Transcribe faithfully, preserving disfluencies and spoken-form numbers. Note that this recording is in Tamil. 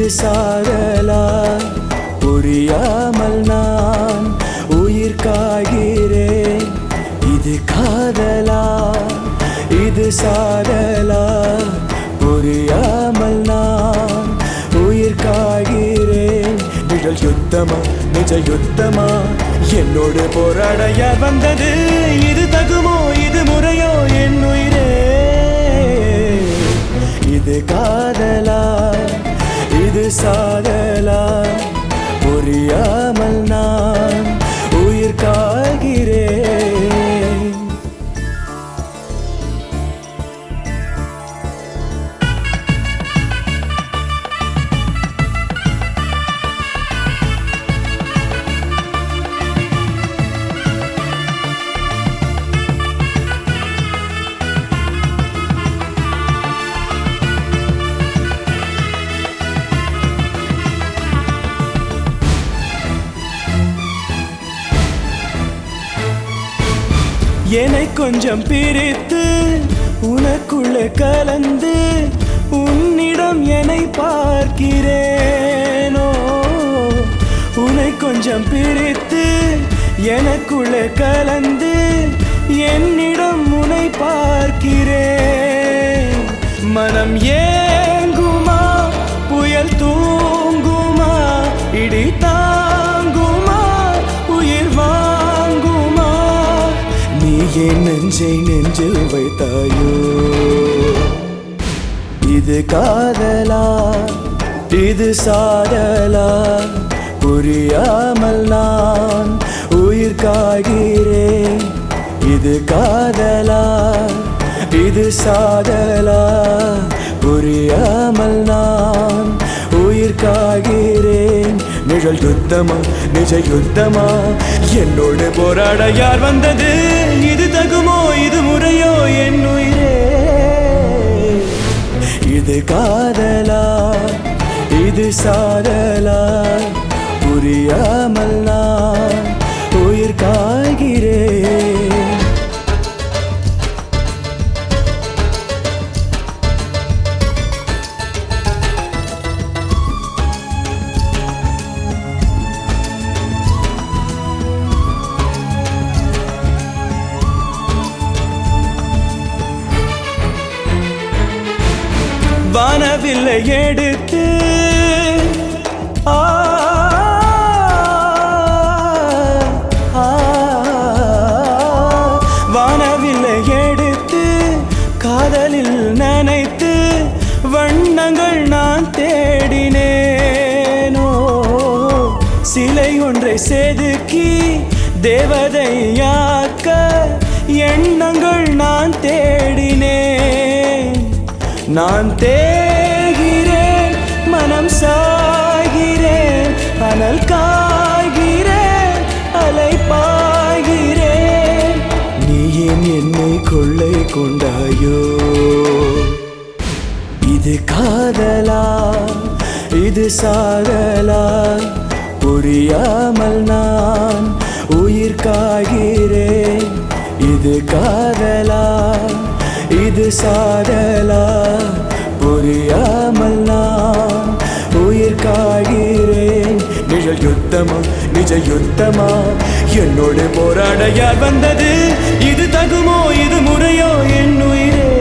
சாதலா புரியாமல் நான் உயிர் காய்கிறேன். இது காதலா இது சாதலா புரியாமல் நான் உயிர் காய்கிறேன். நிழல் யுத்தமா நிஜ யுத்தமா என்னோடு போராட யார் வந்தது? இது தகுமோ இது முறையோ என் உயிரே? இது காதலா இது சாதலா புரியாமல் நான் உயிர் காய்கிறேன். என்னை கொஞ்சம் பிரித்து உனக்குள்ளே கலந்து உன்னிடம் என்னை பார்க்கிறேனோ. உன்னை கொஞ்சம் பிரித்து எனக்குள்ளே கலந்து என்னிடம் உன்னை பார்க்கிறேன். மனம் ஏங்குமா புயல் தூங்குமா இடி தாங்குமா உயிர் வாங்குமா? நீ என் நெஞ்சை நெஞ்சில் வைத்தாயோ? இது காதலா இது சாதலா புரியாமல் நான் உயிர் காய்கிறேன். இது காதலா இது சாதலா புரியாமல் நான் உயிர் காய்கிறேன். நிழல் யுத்தமா நிஜ யுத்தமா என்னோடு போராட யார் வந்தது? இது தகுமோ இது முறையோ என் உயிரே? இது காதலா இது சாதலா புரியாமல் நான் உயிர் காய்கிறேன். வானவில்லை எடுத்து ஆ வானவில்லை எடுத்து காதலில் நனைத்து வண்ணங்கள் நான் தேடினேனோ. சிலை ஒன்றை செதுக்கி தேவதையாக்க எண்ணங்கள் நான் தேடினேன். நான் தேகிறேன் மனம் சாகிறேன் அனல் காய்கிறேன் அலை பாய்கிறேன். நீ ஏன் என்னை கொள்ளை கொண்டாயோ? இது காதலா இது சாதலா புரியாமல் நான் உயிர் காய்கிறேன். இது காதலா இது சாதலா புரியாமல் நான் உயிர் காய்கிறேன். நிழல் யுத்தமா நிஜ யுத்தமா என்னோடு போராட யார் வந்தது? இது தகுமோ இது முறையோ என் உயிரே?